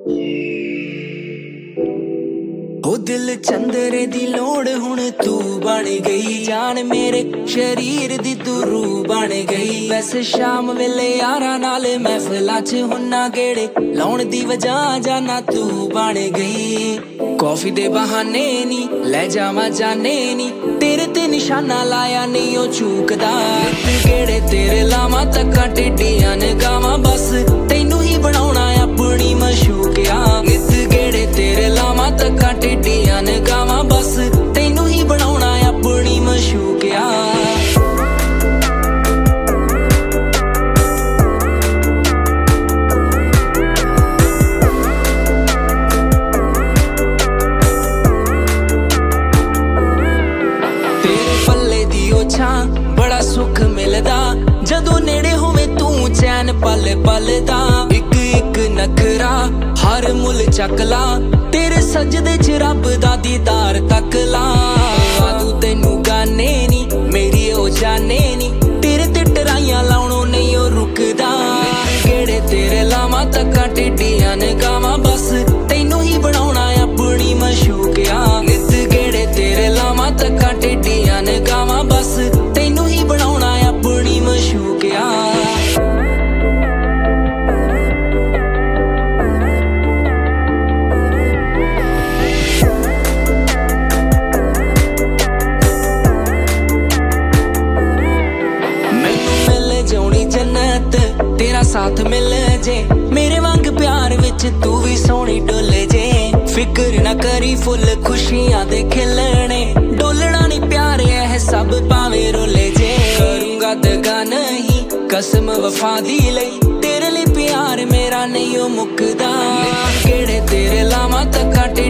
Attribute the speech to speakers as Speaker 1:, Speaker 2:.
Speaker 1: ओ दिल चंदरे दी लोड़ हुण तू बन गई जान मेरे शरीर दी तू रूह बन गई। वैसे शाम वेले यारां नाल महफिलां च हुन्ना गेड़े लाउण दी वजह जाना तू बन गई। कॉफी दे बहाने नी ले जावां जाने नी तेरे ते निशाना लाया नहीं ओ चूकदा। गेड़े तेरे लावां तक्कां टेडियां निगाहां बस तैनू ही बनाउणा अपनी मशूकिया। नित गेड़े तेरे लावां तक्कां टेडियां निगाहां बस तैनू ही बनाउणा अपनी मशूकिया। बड़ा सुख मिलदा जदों नेड़े होवे तू चैन पल पल दा। इक इक नखरा हर मुल चक ला तेरे सजदे च रब दा दीदार तक ला। तू तैनू गाने नी मेरी ओ जाने नी तेरे ते टराइयां लाउणों नहीं ओ रुकदा। गेड़े तेरे लावां तक्कां टेडियां निगाहां बस तैनू ही बनाउणा अपनी मशूकिया। नित गेड़े तेरे लावां तक्कां टेडियां निगाहां बस तैनू ही बनाउणा अपनी मशूकिया। मैनू मिल जानी जन्नत तेरा साथ मिल जे मेरे वांग प्यार विच तू भी सोहनी डुल जे। फिक्र ना करी फुल खुशियां दे खिलने डोलना नहीं प्यार है सब पावे रोले जे। करूंगा दगा नहीं कसम वफा दी लई तेरे लिए प्यार मेरा नहीं ओ मुकदा। गेड़े तेरे लावां तक्कां